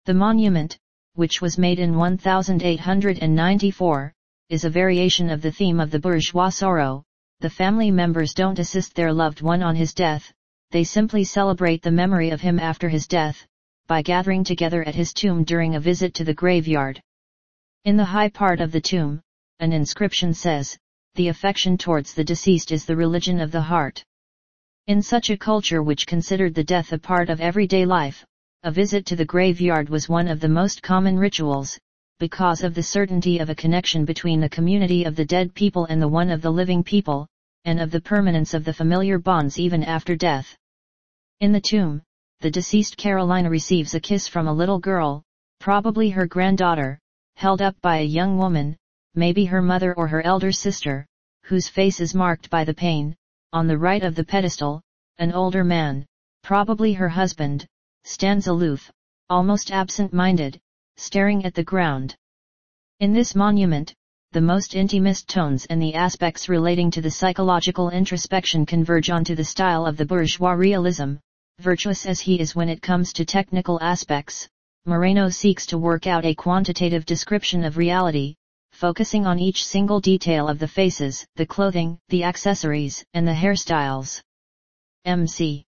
The monument, which was made in 1894, is a variation of the theme of the bourgeois sorrow. The family members don't assist their loved one on his death, they simply celebrate the memory of him after his death, by gathering together at his tomb during a visit to the graveyard. In the high part of the tomb, an inscription says, "The affection towards the deceased is the religion of the heart." In such a culture which considered the death a part of everyday life, a visit to the graveyard was one of the most common rituals, because of the certainty of a connection between the community of the dead people and the one of the living people, and of the permanence of the familiar bonds even after death. In the tomb, the deceased Carolina receives a kiss from a little girl, probably her granddaughter, held up by a young woman, maybe her mother or her elder sister, whose face is marked by the pain. On the right of the pedestal, an older man, probably her husband, stands aloof, almost absent-minded, staring at the ground. In this monument, the most intimist tones and the aspects relating to the psychological introspection converge onto the style of the bourgeois realism. Virtuous as he is when it comes to technical aspects, Moreno seeks to work out a quantitative description of reality, focusing on each single detail of the faces, the clothing, the accessories, and the hairstyles. M.C.